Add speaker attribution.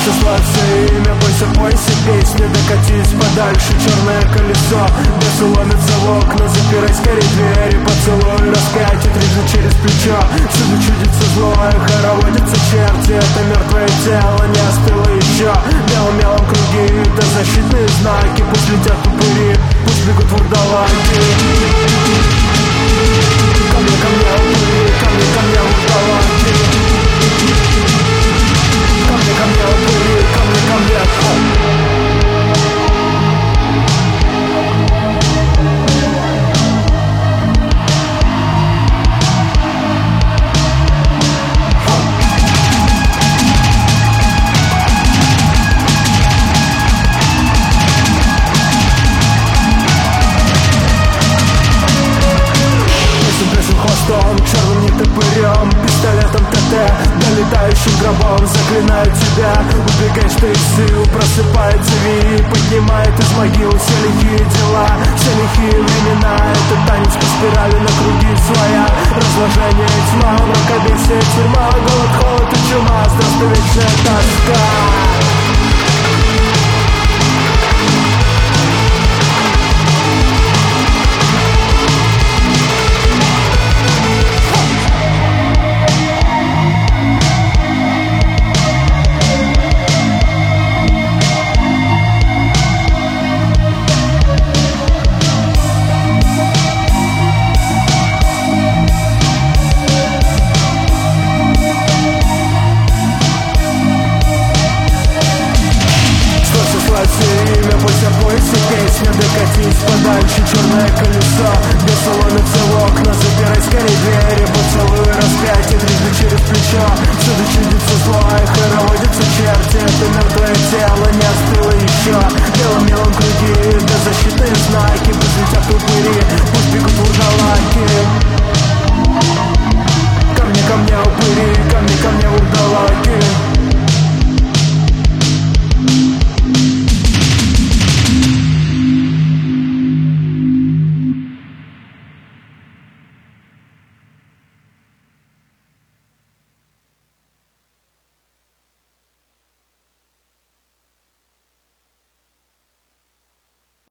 Speaker 1: Славься имя, бойся песни, докатись подальше, черное колесо. Бесы ломятся в окна, запирай скорее двери, поцелуй распятие, трижды через плечо. Всюду чудится злое, хороводятся черти, это мертвое тело не остыло еще. Белым-мелом круги, да защитные знаки, пусть летят упыри, пусть бегут вурдалаки. Ко мне, упыри, ко мне, вурдалаки. Ко мне, упыри, ко мне. Хвостом, черным нетопырем, пистолетом ТТ, долетающим гробом заклинаю тебя. Убегаешь ты из сил, просыпается Ви, поднимает из могил все лихие дела, все лихие времена. Это танец по спирали на круги своя. Разложение, тьма, мракобесие, тюрьма, голод, холод и чума. Здравствуй, вечная тоска. Имя, бойся песня, докатись подальше, черная